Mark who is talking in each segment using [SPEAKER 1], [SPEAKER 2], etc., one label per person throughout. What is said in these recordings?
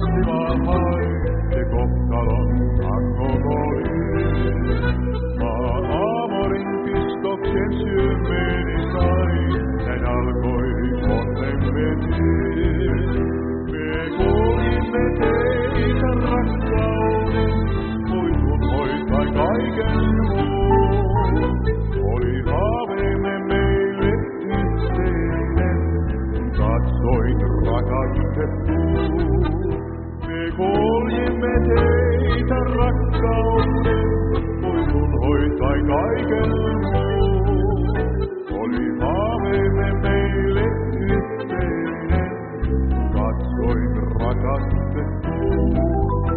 [SPEAKER 1] kovasti vaan hain, se kohtalon angokoliin. Maan aamorin pistoksen syömeeni sai, näin alkoi onnen vesi. Me kuljimme teitä rakkauden, muistun hoitai kaiken muun. Oli haaveemme meille yhteinen, katsoin rakastettuun. Me kuljimme teitä rakkauden, muistun hoitai kaiken muun. Oli haaveemme meille yhteinen, katsoin rakastettuun.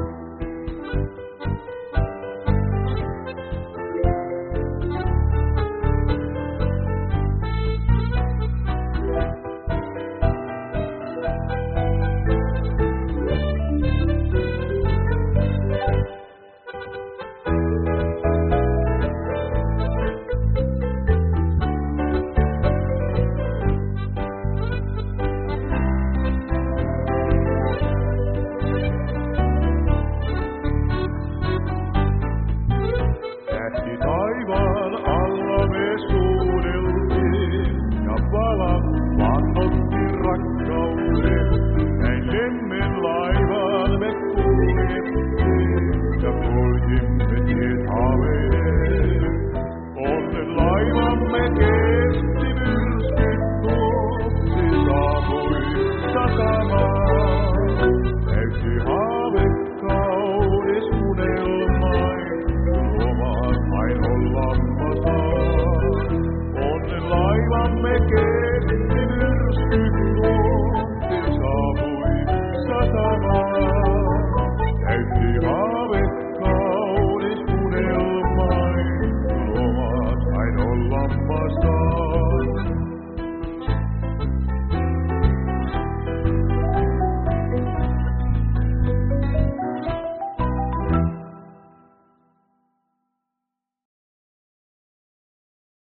[SPEAKER 1] Tähti taivaan alla me suudeltiin, ja vala vannotti rakkauden. Näin lemmen laivaan me kuljettiin, ja kuljimme tiet haaveiden.